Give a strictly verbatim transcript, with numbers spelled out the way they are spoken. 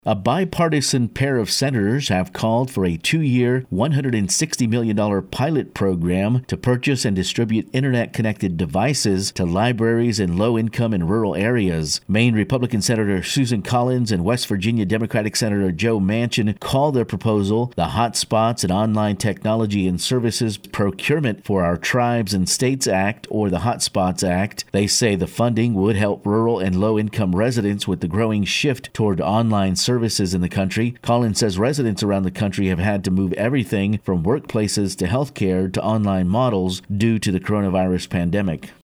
A bipartisan pair of senators have called for a two-year, one hundred sixty million dollars pilot program to purchase and distribute internet-connected devices to libraries in low-income and rural areas. Maine Republican Senator Susan Collins and West Virginia Democratic Senator Joe Manchin called their proposal the Hotspots and Online Technology and Services Procurement for Our Tribes and States Act, or the Hotspots Act. They say the funding would help rural and low-income residents with the growing shift toward online services. services in the country. Collins says residents around the country have had to move everything from workplaces to healthcare to online models due to the coronavirus pandemic.